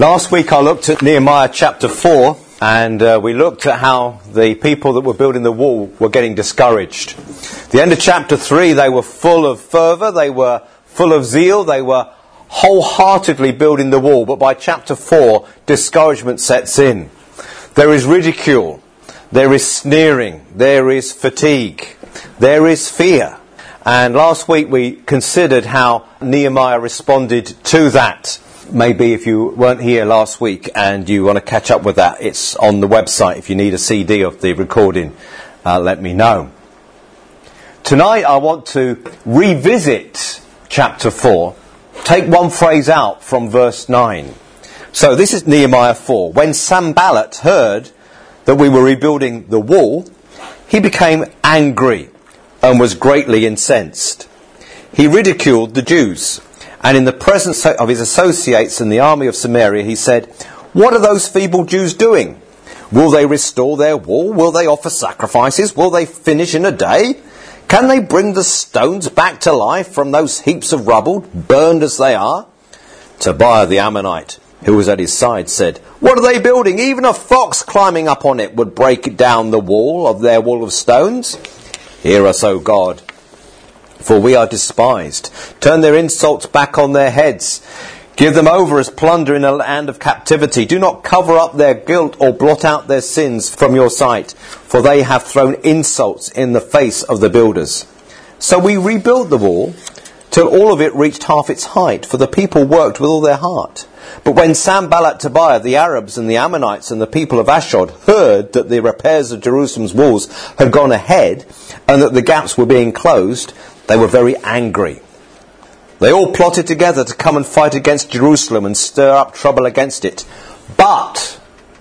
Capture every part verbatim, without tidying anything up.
Last week I looked at Nehemiah chapter four, and uh, we looked at how the people that were building the wall were getting discouraged. The end of chapter three, they were full of fervour, they were full of zeal, they were wholeheartedly building the wall. But by chapter four, discouragement sets in. There is ridicule, there is sneering, there is fatigue, there is fear. And last week we considered how Nehemiah responded to that. Maybe if you weren't here last week and you want to catch up with that, it's on the website. If you need a C D of the recording, uh, let me know. Tonight I want to revisit chapter four, take one phrase out from verse nine. So this is Nehemiah four. When Sanballat heard that we were rebuilding the wall, he became angry and was greatly incensed. He ridiculed the Jews. And in the presence of his associates in the army of Samaria, he said, "What are those feeble Jews doing? Will they restore their wall? Will they offer sacrifices? Will they finish in a day? Can they bring the stones back to life from those heaps of rubble, burned as they are?" Tobiah the Ammonite, who was at his side, said, "What are they building? Even a fox climbing up on it would break down the wall of their wall of stones. Hear us, O God, for we are despised. Turn their insults back on their heads. Give them over as plunder in a land of captivity. Do not cover up their guilt or blot out their sins from your sight, for they have thrown insults in the face of the builders." So we rebuilt the wall till all of it reached half its height, for the people worked with all their heart. But when Sanballat, Tobiah, the Arabs and the Ammonites and the people of Ashdod heard that the repairs of Jerusalem's walls had gone ahead and that the gaps were being closed, they were very angry. They all plotted together to come and fight against Jerusalem and stir up trouble against it. But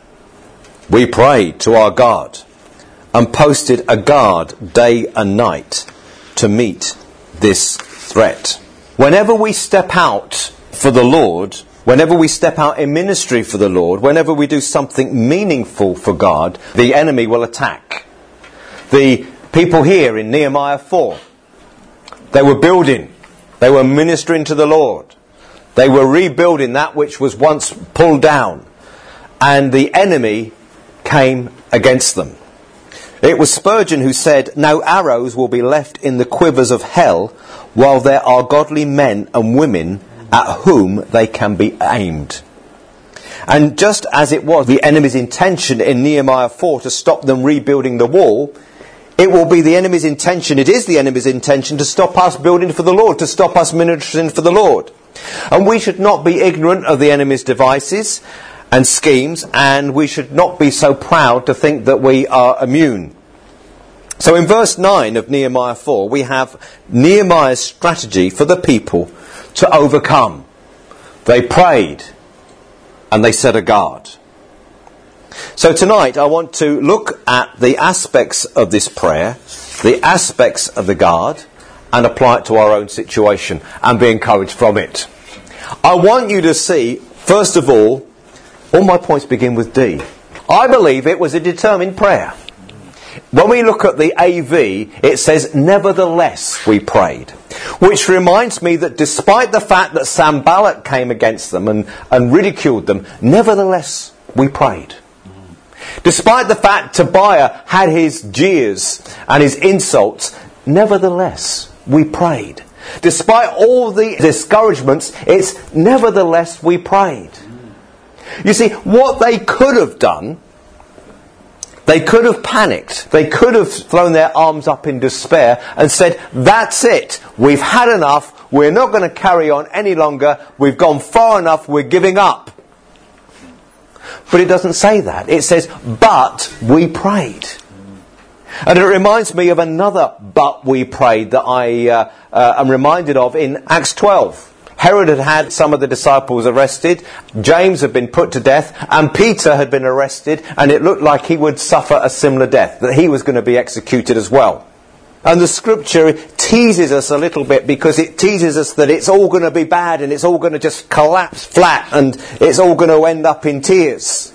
we prayed to our God and posted a guard day and night to meet this threat. Whenever we step out for the Lord, whenever we step out in ministry for the Lord, whenever we do something meaningful for God, the enemy will attack. The people here in Nehemiah four, they were building, they were ministering to the Lord, they were rebuilding that which was once pulled down, and the enemy came against them. It was Spurgeon who said, "No arrows will be left in the quivers of hell while there are godly men and women at whom they can be aimed." And just as it was the enemy's intention in Nehemiah four to stop them rebuilding the wall, it will be the enemy's intention, it is the enemy's intention to stop us building for the Lord, to stop us ministering for the Lord. And we should not be ignorant of the enemy's devices and schemes, and we should not be so proud to think that we are immune. So in verse nine of Nehemiah four, we have Nehemiah's strategy for the people to overcome. They prayed and they set a guard. So tonight I want to look at the aspects of this prayer, the aspects of the guard, and apply it to our own situation and be encouraged from it. I want you to see, first of all, all my points begin with D. I believe it was a determined prayer. When we look at the A V, it says, "Nevertheless we prayed." Which reminds me that despite the fact that Sanballat came against them and, and ridiculed them, nevertheless we prayed. Despite the fact Tobiah had his jeers and his insults, nevertheless we prayed. Despite all the discouragements, it's nevertheless we prayed. You see, what they could have done, they could have panicked. They could have thrown their arms up in despair and said, "That's it. We've had enough. We're not going to carry on any longer. We've gone far enough. We're giving up." But it doesn't say that. It says, "But we prayed." And it reminds me of another "but we prayed" that I uh, uh, am reminded of in Acts twelve. Herod had had some of the disciples arrested, James had been put to death, and Peter had been arrested, and it looked like he would suffer a similar death, that he was going to be executed as well. And the scripture teases us a little bit, because it teases us that it's all going to be bad and it's all going to just collapse flat and it's all going to end up in tears.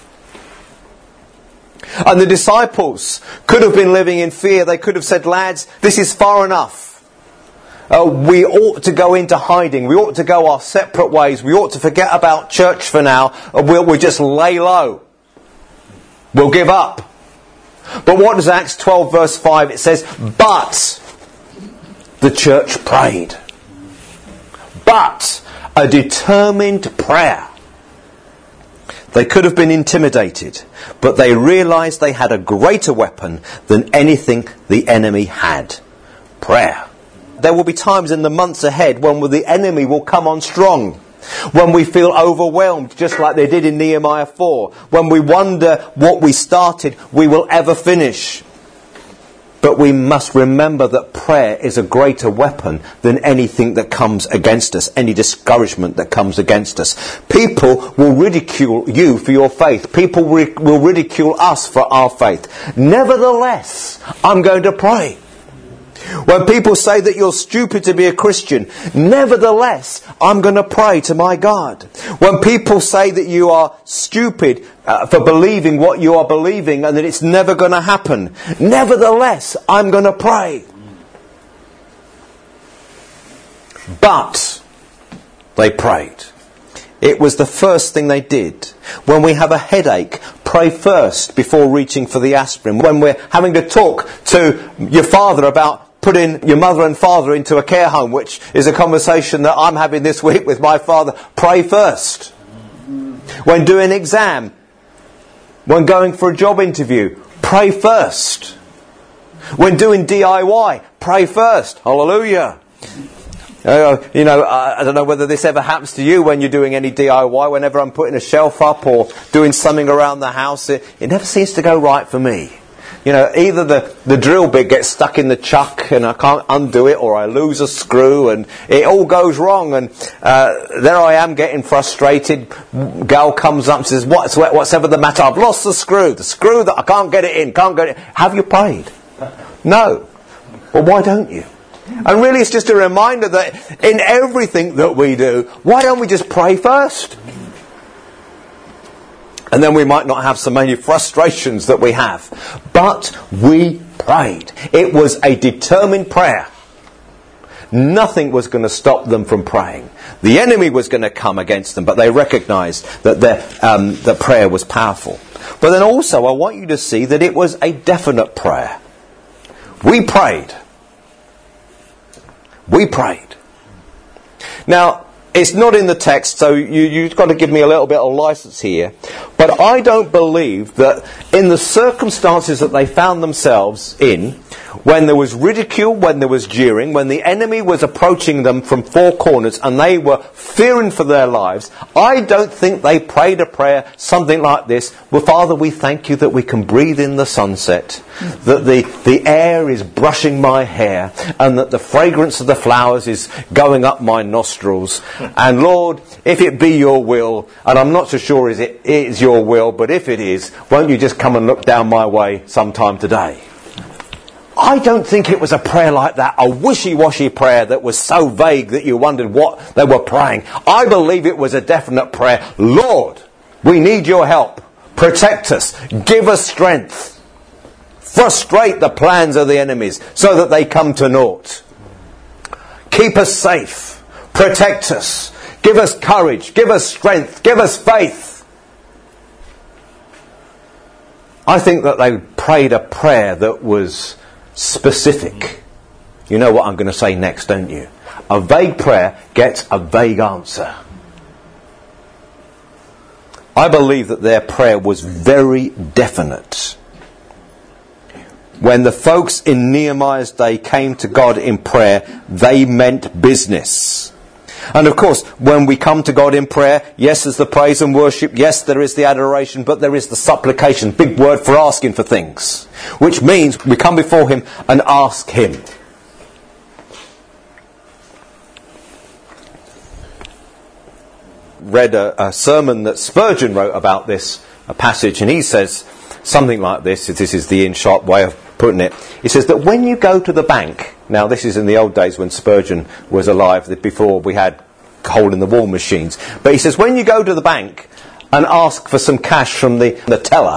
And the disciples could have been living in fear. They could have said, "Lads, this is far enough. Uh, we ought to go into hiding. We ought to go our separate ways. We ought to forget about church for now. And we'll, we'll just lay low. We'll give up. But what does Acts twelve verse five? It says, but the church prayed. But a determined prayer. They could have been intimidated, but they realised they had a greater weapon than anything the enemy had. Prayer. There will be times in the months ahead when the enemy will come on strong. When we feel overwhelmed, just like they did in Nehemiah four. When we wonder what we started, we will ever finish. But we must remember that prayer is a greater weapon than anything that comes against us, any discouragement that comes against us. People will ridicule you for your faith. People will ridicule us for our faith. Nevertheless, I'm going to pray. When people say that you're stupid to be a Christian, nevertheless, I'm going to pray to my God. When people say that you are stupid uh, for believing what you are believing and that it's never going to happen, nevertheless, I'm going to pray. But they prayed. It was the first thing they did. When we have a headache, pray first before reaching for the aspirin. When we're having to talk to your father about putting your mother and father into a care home, which is a conversation that I'm having this week with my father, pray first. When doing an exam, when going for a job interview, pray first. When doing D I Y, pray first. Hallelujah. Uh, you know, I, I don't know whether this ever happens to you when you're doing any D I Y. Whenever I'm putting a shelf up or doing something around the house, it, it never seems to go right for me. You know, either the, the drill bit gets stuck in the chuck and I can't undo it, or I lose a screw and it all goes wrong. And uh, there I am getting frustrated. Gal comes up and says, What's, what's ever the matter? I've lost the screw. The screw that I can't get it in. Can't get it. Have you prayed? No. Well, why don't you? And really it's just a reminder that in everything that we do, why don't we just pray first? And then we might not have so many frustrations that we have. But we prayed. It was a determined prayer. Nothing was going to stop them from praying. The enemy was going to come against them, but they recognised that their um, that prayer was powerful. But then also I want you to see that it was a definite prayer. We prayed. We prayed. Now, it's not in the text, so you, you've got to give me a little bit of license here. But I don't believe that in the circumstances that they found themselves in, when there was ridicule, when there was jeering, when the enemy was approaching them from four corners and they were fearing for their lives, I don't think they prayed a prayer something like this. Well, Father, we thank you that we can breathe in the sunset, that the, the air is brushing my hair, and that the fragrance of the flowers is going up my nostrils. And Lord, if it be your will, and I'm not so sure is it is your will, but if it is, won't you just come and look down my way sometime today? I don't think it was a prayer like that, a wishy-washy prayer that was so vague that you wondered what they were praying. I believe it was a definite prayer. Lord, we need your help. Protect us. Give us strength. Frustrate the plans of the enemies so that they come to naught. Keep us safe. Protect us. Give us courage. Give us strength. Give us faith. I think that they prayed a prayer that was specific. You know what I'm going to say next, don't you? A vague prayer gets a vague answer. I believe that their prayer was very definite. When the folks in Nehemiah's day came to God in prayer, they meant business. And of course, when we come to God in prayer, yes, there's the praise and worship, yes, there is the adoration, but there is the supplication, big word for asking for things, which means we come before Him and ask Him. Read a, a sermon that Spurgeon wrote about this a passage, and he says something like this. This is the in-shot way of putting it. He says that when you go to the bank, now this is in the old days when Spurgeon was alive, before we had hole-in-the-wall machines, but he says when you go to the bank and ask for some cash from the, the teller,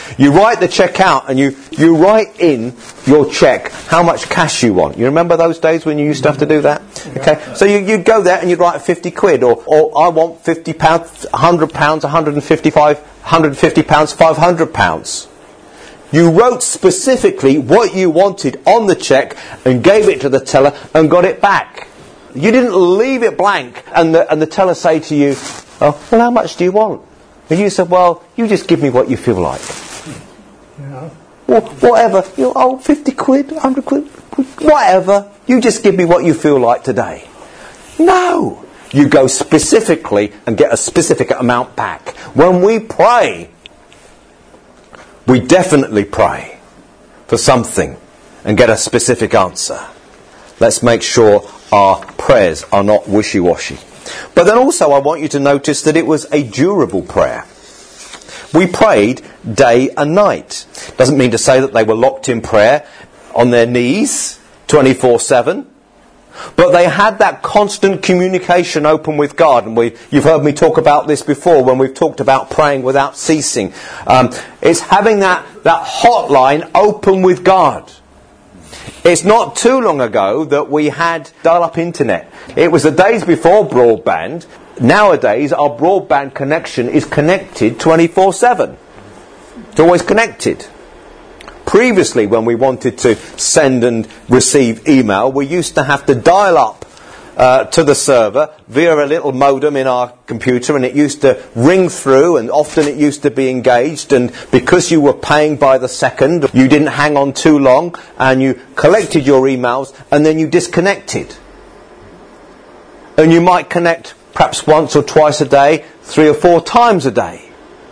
You write the cheque out and you, you write in your cheque how much cash you want. You remember those days when you used to have to do that? Okay, so you, you'd go there and you'd write fifty quid, or, or I want fifty pounds, one hundred pounds, one hundred fifty-five, one hundred fifty pounds, five hundred pounds. You wrote specifically what you wanted on the cheque and gave it to the teller and got it back. You didn't leave it blank and the, and the teller say to you, oh, well, how much do you want? And you said, well, you just give me what you feel like. Yeah. Well, whatever. You know, oh, fifty quid, one hundred quid, whatever. You just give me what you feel like today. No. You go specifically and get a specific amount back. When we pray, we definitely pray for something and get a specific answer. Let's make sure our prayers are not wishy-washy. But then also I want you to notice that it was a durable prayer. We prayed day and night. Doesn't mean to say that they were locked in prayer on their knees twenty-four seven. But they had that constant communication open with God. And we, you've heard me talk about this before when we've talked about praying without ceasing. Um, it's having that, that hotline open with God. It's not too long ago that we had dial-up internet. It was the days before broadband. Nowadays, our broadband connection is connected twenty-four seven. It's always connected. Previously, when we wanted to send and receive email, we used to have to dial up uh, to the server via a little modem in our computer, and it used to ring through, and often it used to be engaged, and because you were paying by the second, you didn't hang on too long, and you collected your emails, and then you disconnected. And you might connect perhaps once or twice a day, three or four times a day.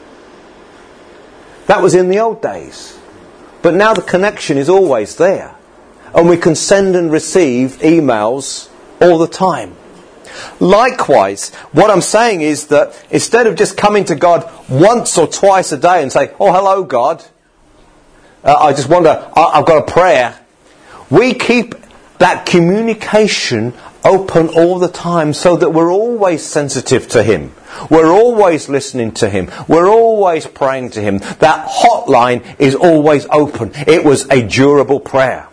That was in the old days. But now the connection is always there. And we can send and receive emails all the time. Likewise, what I'm saying is that instead of just coming to God once or twice a day and say, oh, hello, God, uh, I just wonder, I- I've got a prayer. We keep that communication open all the time so that we're always sensitive to Him. We're always listening to Him. We're always praying to Him. That hotline is always open. It was a durable prayer.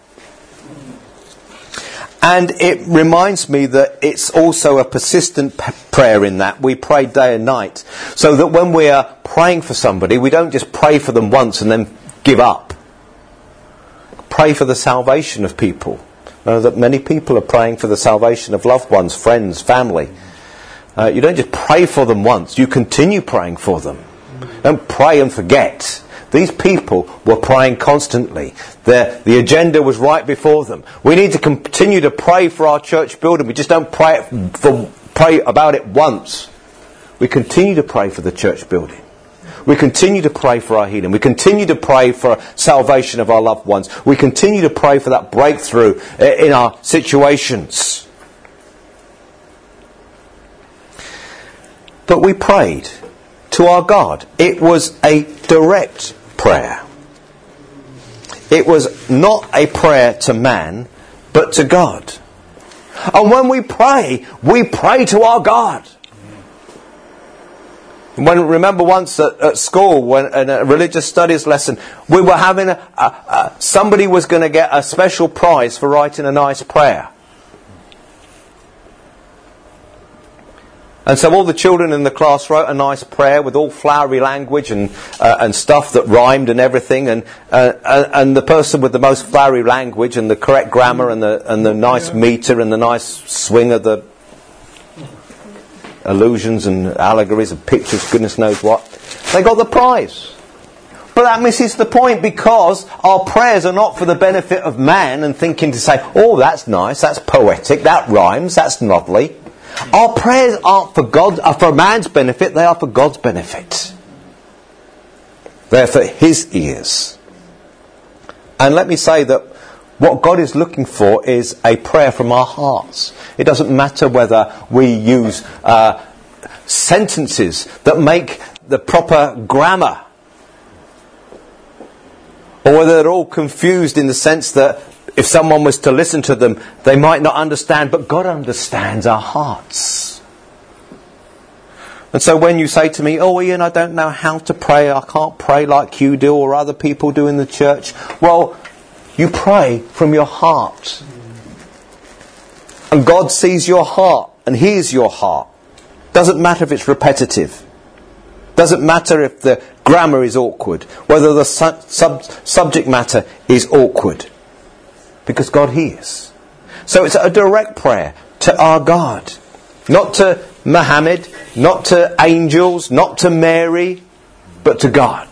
And it reminds me that it's also a persistent p- prayer in that we pray day and night. So that when we are praying for somebody, we don't just pray for them once and then give up. Pray for the salvation of people. Know that many people are praying for the salvation of loved ones, friends, family. Uh, you don't just pray for them once, you continue praying for them. Don't pray and forget. These people were praying constantly. The, the agenda was right before them. We need to continue to pray for our church building. We just don't pray, it for, pray about it once. We continue to pray for the church building. We continue to pray for our healing. We continue to pray for salvation of our loved ones. We continue to pray for that breakthrough in our situations. But we prayed to our God. It was a direct prayer. It was not a prayer to man, but to God. And when we pray, we pray to our God. When remember once at, at school, when in a religious studies lesson, we were having a, a, a somebody was going to get a special prize for writing a nice prayer. And so all the children in the class wrote a nice prayer with all flowery language and uh, and stuff that rhymed and everything. And uh, and the person with the most flowery language and the correct grammar and the and the nice meter and the nice swing of the allusions and allegories and pictures, goodness knows what, they got the prize. But that misses the point, because our prayers are not for the benefit of man and thinking to say, oh, that's nice, that's poetic, that rhymes, that's lovely. Our prayers aren't for God, are for man's benefit, they are for God's benefit. They're for His ears. And let me say that what God is looking for is a prayer from our hearts. It doesn't matter whether we use uh, sentences that make the proper grammar, or whether they're all confused in the sense that if someone was to listen to them, they might not understand, but God understands our hearts. And so when you say to me, oh Ian, I don't know how to pray, I can't pray like you do or other people do in the church. Well, you pray from your heart. And God sees your heart and hears your heart. Doesn't matter if it's repetitive. Doesn't matter if the grammar is awkward. Whether the su- sub- subject matter is awkward. Because God hears. So it's a direct prayer to our God. Not to Muhammad, not to angels, not to Mary, but to God.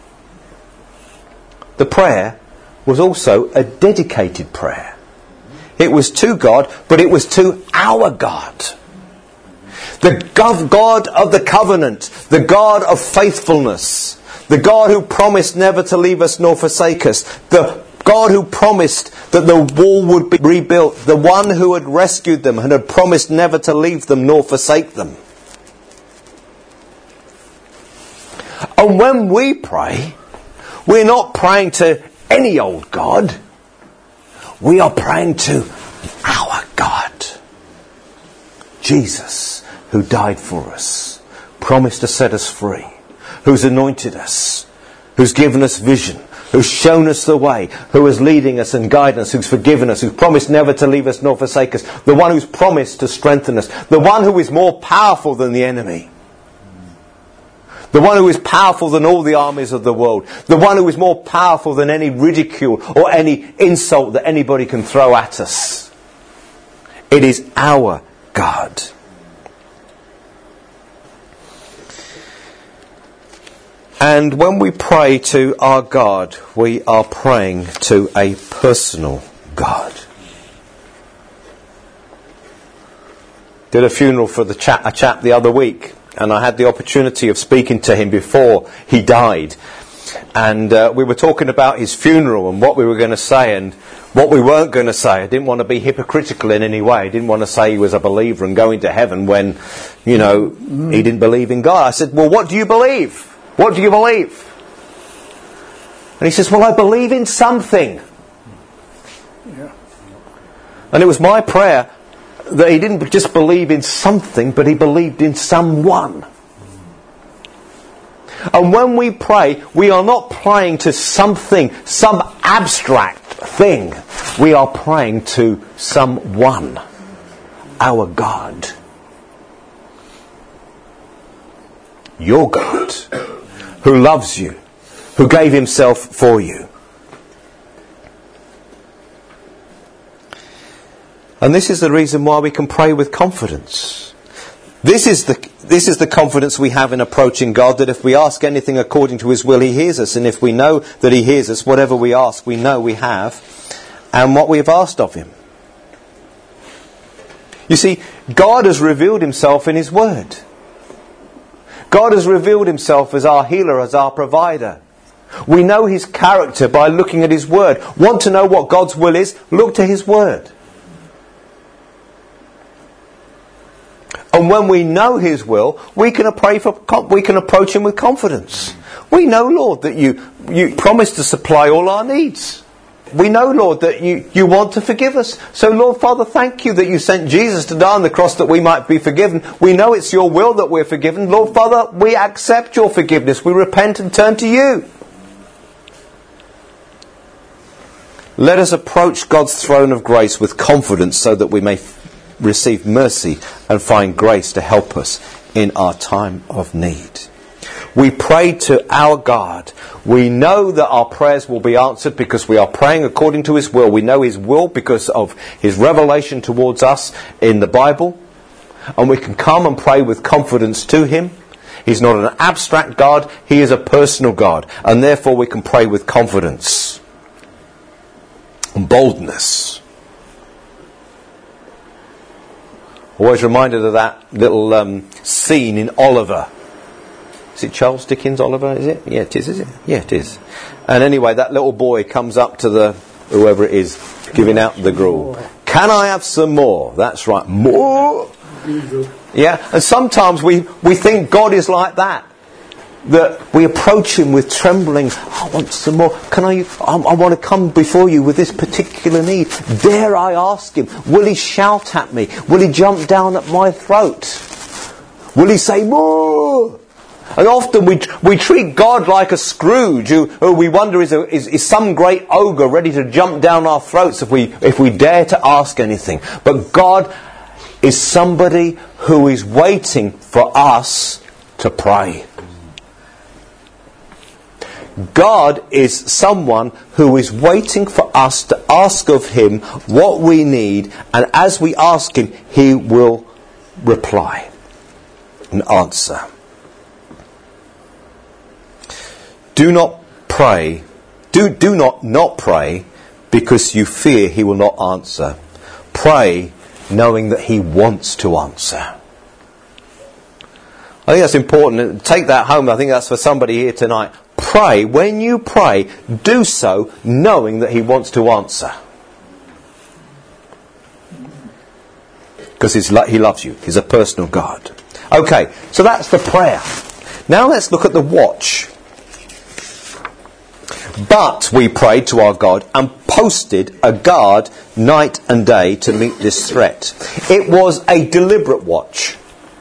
The prayer was also a dedicated prayer. It was to God, but it was to our God. The God of the covenant, the God of faithfulness, the God who promised never to leave us nor forsake us, the God who promised that the wall would be rebuilt, the one who had rescued them and had promised never to leave them nor forsake them. And when we pray, we're not praying to any old God. We are praying to our God. Jesus, who died for us, promised to set us free, who's anointed us, who's given us vision, who's shown us the way, who is leading us and guiding us, who's forgiven us, who's promised never to leave us nor forsake us, the one who's promised to strengthen us, the one who is more powerful than the enemy, the one who is powerful than all the armies of the world, the one who is more powerful than any ridicule or any insult that anybody can throw at us. It is our God. And when we pray to our God, we are praying to a personal God. Did a funeral for the chap, a chap the other week, and I had the opportunity of speaking to him before he died. And uh, we were talking about his funeral and what we were going to say and what we weren't going to say. I didn't want to be hypocritical in any way. I didn't want to say he was a believer and going to heaven when, you know, he didn't believe in God. I said, well, what do you believe? What do you believe? And he says, well, I believe in something. Yeah. And it was my prayer that he didn't just believe in something, but he believed in someone. And when we pray, we are not praying to something, some abstract thing. We are praying to someone, our God. Your God, who loves you, who gave himself for you. And this is the reason why we can pray with confidence. This is the this is the confidence we have in approaching God, that if we ask anything according to his will, he hears us. And if we know that he hears us, whatever we ask, we know we have, and what we have asked of him. You see, God has revealed himself in his word. God has revealed himself as our healer, as our provider. We know his character by looking at his word. Want to know what God's will is? Look to his word. And when we know his will, we can pray for, we can approach him with confidence. We know, Lord, that you, you promise to supply all our needs. We know, Lord, that you, you want to forgive us. So, Lord, Father, thank you that you sent Jesus to die on the cross that we might be forgiven. We know it's your will that we're forgiven. Lord, Father, we accept your forgiveness. We repent and turn to you. Let us approach God's throne of grace with confidence so that we may f- receive mercy and find grace to help us in our time of need. We pray to our God. We know that our prayers will be answered because we are praying according to his will. We know his will because of his revelation towards us in the Bible. And we can come and pray with confidence to him. He's not an abstract God. He is a personal God. And therefore we can pray with confidence and boldness. Always reminded of that little um, scene in Oliver. Is it Charles Dickens' Oliver, is it? Yeah, it is, is it? Yeah, it is. And anyway, that little boy comes up to the, whoever it is, giving out the gruel. Can I have some more? That's right, more! Yeah, and sometimes we, we think God is like that. That we approach him with trembling. I want some more. Can I, I, I want to come before you with this particular need. Dare I ask him? Will he shout at me? Will he jump down at my throat? Will he say more? And often we we treat God like a Scrooge, who, who we wonder is, a, is is some great ogre ready to jump down our throats if we if we dare to ask anything. But God is somebody who is waiting for us to pray. God is someone who is waiting for us to ask of him what we need, and as we ask him, he will reply and answer. Do not pray, do, do not not pray because you fear he will not answer. Pray knowing that he wants to answer. I think that's important. Take that home. I think that's for somebody here tonight. Pray. When you pray, do so knowing that he wants to answer. Because he loves you. He's a personal God. Okay, so that's the prayer. Now let's look at the watch. But we prayed to our God and posted a guard night and day to meet this threat. It was a deliberate watch.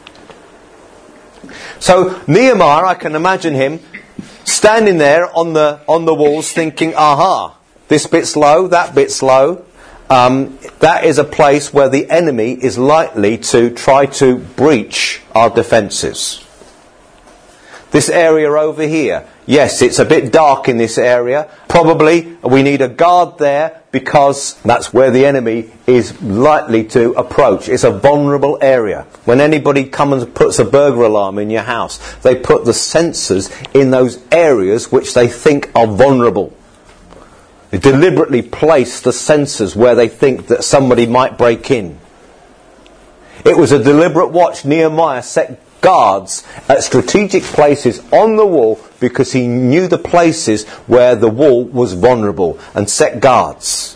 So Nehemiah, I can imagine him standing there on the on the walls thinking, aha, this bit's low, that bit's low. Um, that is a place where the enemy is likely to try to breach our defences. This area over here, yes, it's a bit dark in this area. Probably we need a guard there because that's where the enemy is likely to approach. It's a vulnerable area. When anybody comes and puts a burglar alarm in your house, they put the sensors in those areas which they think are vulnerable. They deliberately place the sensors where they think that somebody might break in. It was a deliberate watch. Nehemiah set guards at strategic places on the wall because he knew the places where the wall was vulnerable and set guards.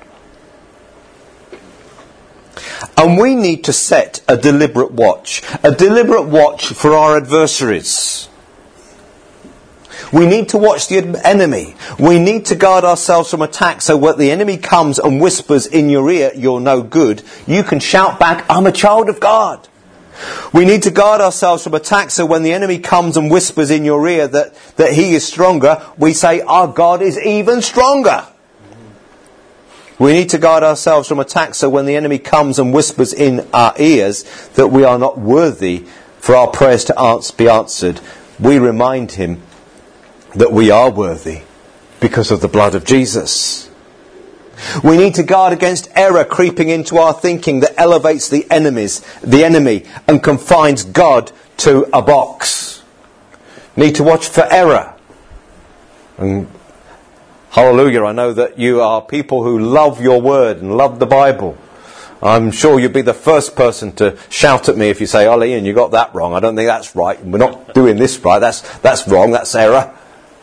And we need to set a deliberate watch. A deliberate watch for our adversaries. We need to watch the enemy. We need to guard ourselves from attack so when the enemy comes and whispers in your ear, you're no good, you can shout back, I'm a child of God. We need to guard ourselves from attack so when the enemy comes and whispers in your ear that, that he is stronger, we say, our God is even stronger. We need to guard ourselves from attack so when the enemy comes and whispers in our ears that we are not worthy for our prayers to answer, be answered, we remind him that we are worthy because of the blood of Jesus. We need to guard against error creeping into our thinking that elevates the enemies, the enemy and confines God to a box. Need to watch for error. And hallelujah, I know that you are people who love your word and love the Bible. I'm sure you'd be the first person to shout at me if you say, oh Ian, you got that wrong. I don't think that's right. We're not doing this right. That's, that's wrong. That's error.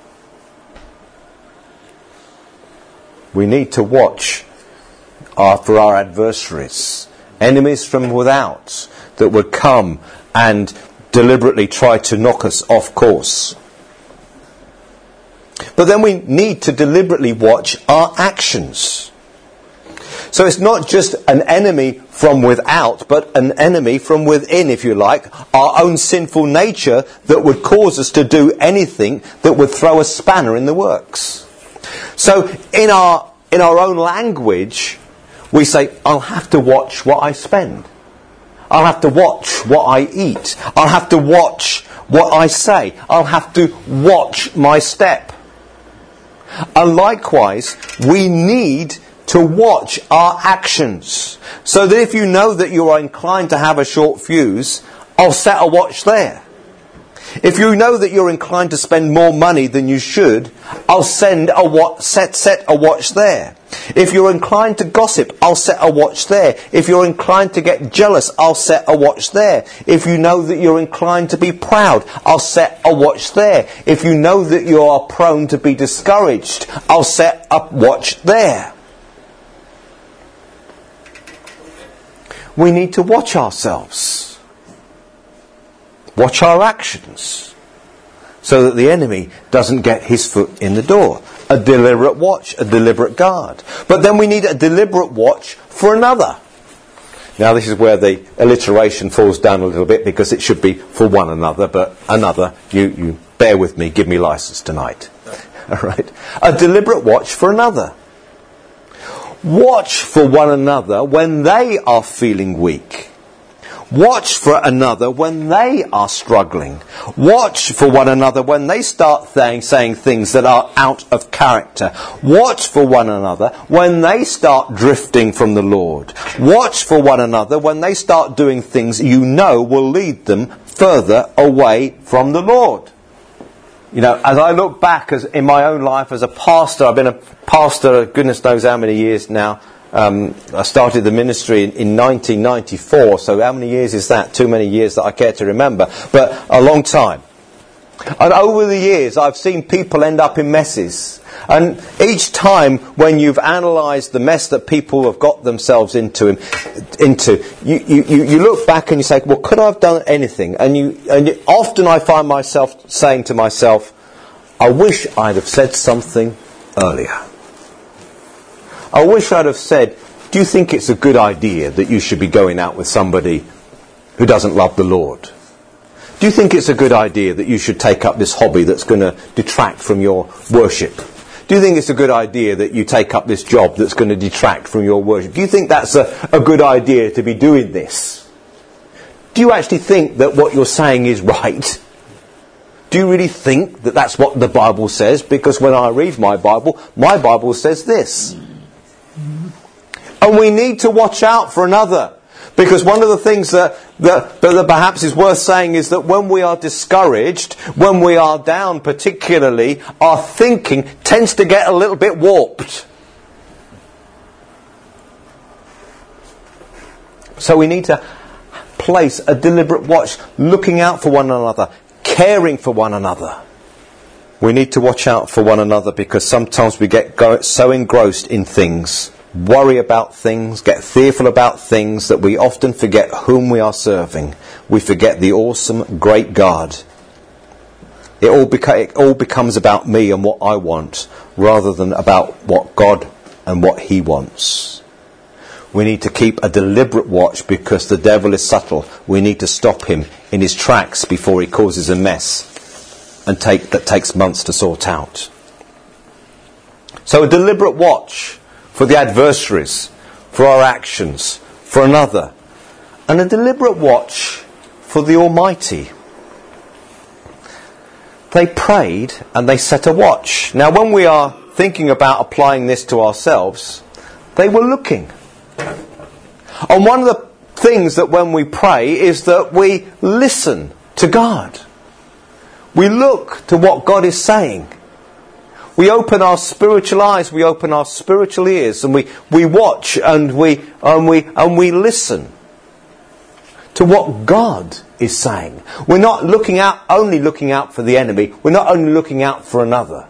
We need to watch our, for our adversaries, enemies from without that would come and deliberately try to knock us off course. But then we need to deliberately watch our actions. So it's not just an enemy from without, but an enemy from within, if you like, our own sinful nature that would cause us to do anything that would throw a spanner in the works. So in our in our own language, we say, I'll have to watch what I spend. I'll have to watch what I eat. I'll have to watch what I say. I'll have to watch my step. And likewise, we need to watch our actions. So that if you know that you are inclined to have a short fuse, I'll set a watch there. If you know that you're inclined to spend more money than you should, I'll send a wa- set, set a watch there. If you're inclined to gossip, I'll set a watch there. If you're inclined to get jealous, I'll set a watch there. If you know that you're inclined to be proud, I'll set a watch there. If you know that you are prone to be discouraged, I'll set a watch there. We need to watch ourselves. Watch our actions so that the enemy doesn't get his foot in the door. A deliberate watch, a deliberate guard. But then we need a deliberate watch for another. Now this is where the alliteration falls down a little bit, because it should be for one another, but another, you, you bear with me, give me license tonight. All right. A deliberate watch for another. Watch for one another when they are feeling weak. Watch for another when they are struggling. Watch for one another when they start th- saying things that are out of character. Watch for one another when they start drifting from the Lord. Watch for one another when they start doing things you know will lead them further away from the Lord. You know, as I look back as in my own life as a pastor, I've been a pastor goodness knows how many years now. Um, I started the ministry in, in nineteen ninety-four, so how many years is that? Too many years that I care to remember, but a long time. And over the years I've seen people end up in messes, and each time when you've analysed the mess that people have got themselves into, into you, you, you look back and you say, well, could I have done anything? And you, and you, often I find myself saying to myself, I wish I'd have said something earlier. I wish I'd have said, do you think it's a good idea that you should be going out with somebody who doesn't love the Lord? Do you think it's a good idea that you should take up this hobby that's going to detract from your worship? Do you think it's a good idea that you take up this job that's going to detract from your worship? Do you think that's a, a good idea to be doing this? Do you actually think that what you're saying is right? Do you really think that that's what the Bible says? Because when I read my Bible, my Bible says this. And we need to watch out for another. Because one of the things that, that, that perhaps is worth saying is that when we are discouraged, when we are down particularly, our thinking tends to get a little bit warped. So we need to place a deliberate watch, looking out for one another, caring for one another. We need to watch out for one another, because sometimes we get go- so engrossed in things, worry about things, get fearful about things, that we often forget whom we are serving. We forget the awesome, great God. It all, beca- it all becomes about me and what I want, rather than about what God and what He wants. We need to keep a deliberate watch, because the devil is subtle. We need to stop him in his tracks before he causes a mess and take, that takes months to sort out. So a deliberate watch for the adversaries, for our actions, for another. And a deliberate watch for the Almighty. They prayed and they set a watch. Now when we are thinking about applying this to ourselves, they were looking. And one of the things that when we pray is that we listen to God. We look to what God is saying. We open our spiritual eyes, we open our spiritual ears, and we, we watch and we and we and we listen to what God is saying. We're not looking out only looking out for the enemy. We're not only looking out for another.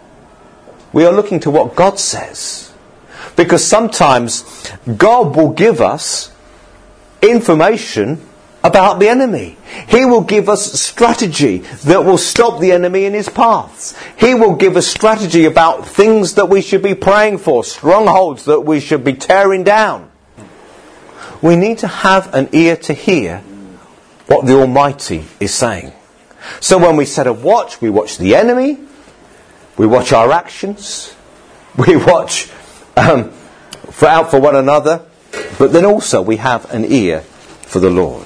We are looking to what God says. Because sometimes God will give us information about the enemy. He will give us strategy that will stop the enemy in his paths. He will give us strategy about things that we should be praying for, strongholds that we should be tearing down. We need to have an ear to hear what the Almighty is saying. So when we set a watch, we watch the enemy, we watch our actions, we watch um, for out for one another, but then also we have an ear for the Lord.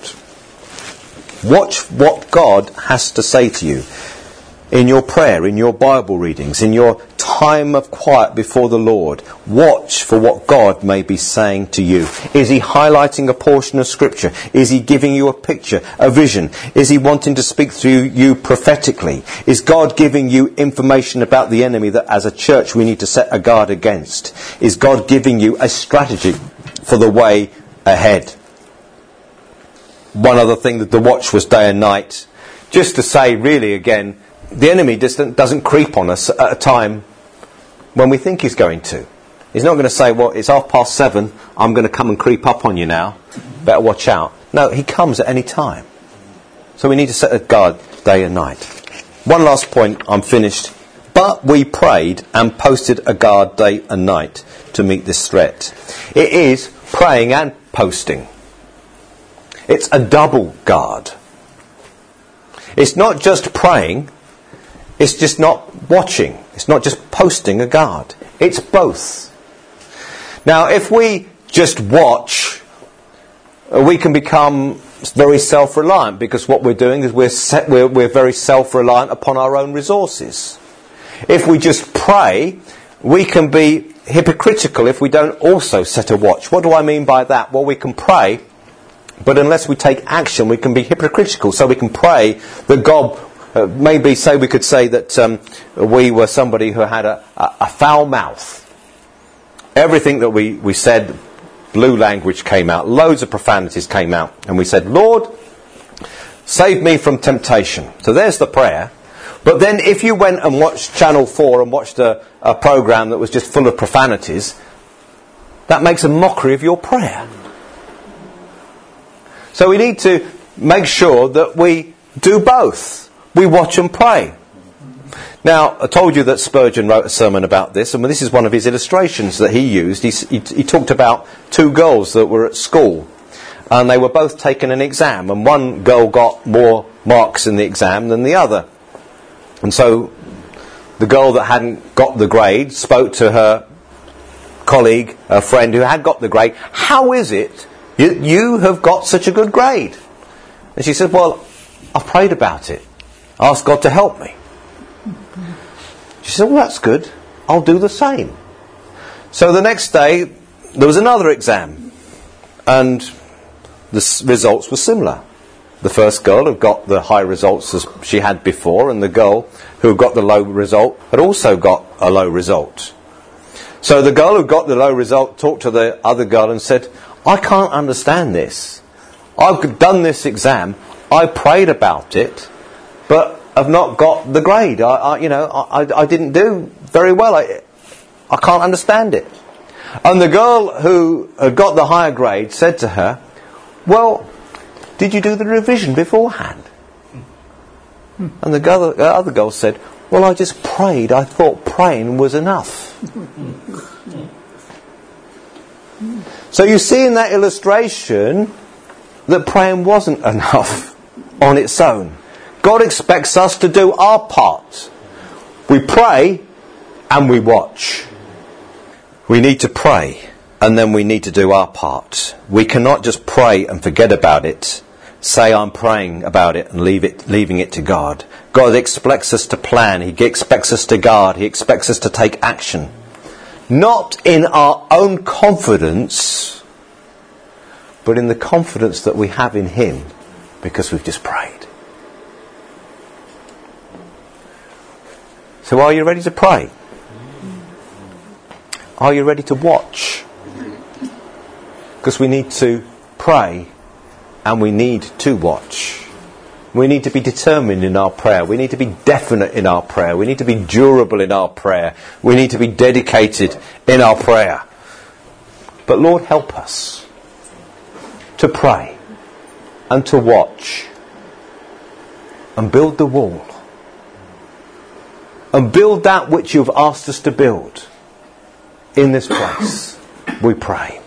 Watch what God has to say to you in your prayer, in your Bible readings, in your time of quiet before the Lord. Watch for what God may be saying to you. Is He highlighting a portion of Scripture? Is He giving you a picture, a vision? Is He wanting to speak through you prophetically? Is God giving you information about the enemy that as a church we need to set a guard against? Is God giving you a strategy for the way ahead? One other thing, that the watch was day and night. Just to say, really, again, the enemy doesn't, doesn't creep on us at a time when we think he's going to. He's not going to say, well, it's half past seven, I'm going to come and creep up on you now. Better watch out. No, he comes at any time. So we need to set a guard day and night. One last point, I'm finished. But we prayed and posted a guard day and night to meet this threat. It is praying and posting. It's a double guard. It's not just praying. It's just not watching. It's not just posting a guard. It's both. Now, if we just watch, we can become very self-reliant, because what we're doing is we're, set, we're, we're very self-reliant upon our own resources. If we just pray, we can be hypocritical if we don't also set a watch. What do I mean by that? Well, we can pray, but unless we take action, we can be hypocritical. So we can pray that God, uh, maybe say we could say that um, we were somebody who had a, a, a foul mouth. Everything that we, we said, blue language came out, loads of profanities came out, and we said, Lord, save me from temptation. So there's the prayer. But then if you went and watched Channel four and watched a, a programme that was just full of profanities, that makes a mockery of your prayer. So we need to make sure that we do both. We watch and pray. Now, I told you that Spurgeon wrote a sermon about this, and this is one of his illustrations that he used. He, he, he talked about two girls that were at school, and they were both taking an exam, and one girl got more marks in the exam than the other. And so the girl that hadn't got the grade spoke to her colleague, her friend who had got the grade, how is it you, you have got such a good grade? And she said, well, I've prayed about it. I asked God to help me. She said, well, that's good. I'll do the same. So the next day, there was another exam. And the s- results were similar. The first girl had got the high results as she had before, and the girl who got the low result had also got a low result. So the girl who got the low result talked to the other girl and said, I can't understand this. I've done this exam. I prayed about it, but I've not got the grade. I, I you know, I, I didn't do very well. I, I can't understand it. And the girl who had got the higher grade said to her, well, did you do the revision beforehand? And the, girl, the other girl said, well, I just prayed. I thought praying was enough. So you see in that illustration that praying wasn't enough on its own. God expects us to do our part. We pray and we watch. We need to pray and then we need to do our part. We cannot just pray and forget about it. Say I'm praying about it and leave it, leaving it to God. God expects us to plan. He expects us to guard. He expects us to take action. Not in our own confidence, but in the confidence that we have in Him because we've just prayed. So are you ready to pray? Are you ready to watch? Because we need to pray and we need to watch. We need to be determined in our prayer. We need to be definite in our prayer. We need to be durable in our prayer. We need to be dedicated in our prayer. But Lord, help us to pray and to watch and build the wall. And build that which you've asked us to build in this place, we pray.